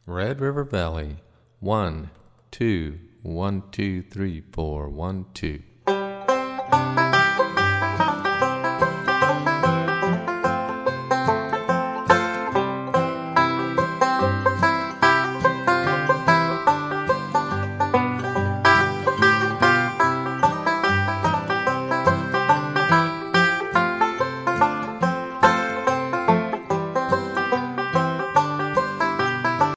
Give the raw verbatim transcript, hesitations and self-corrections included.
Red River Valley. One, two, one, two, three, four, one, two.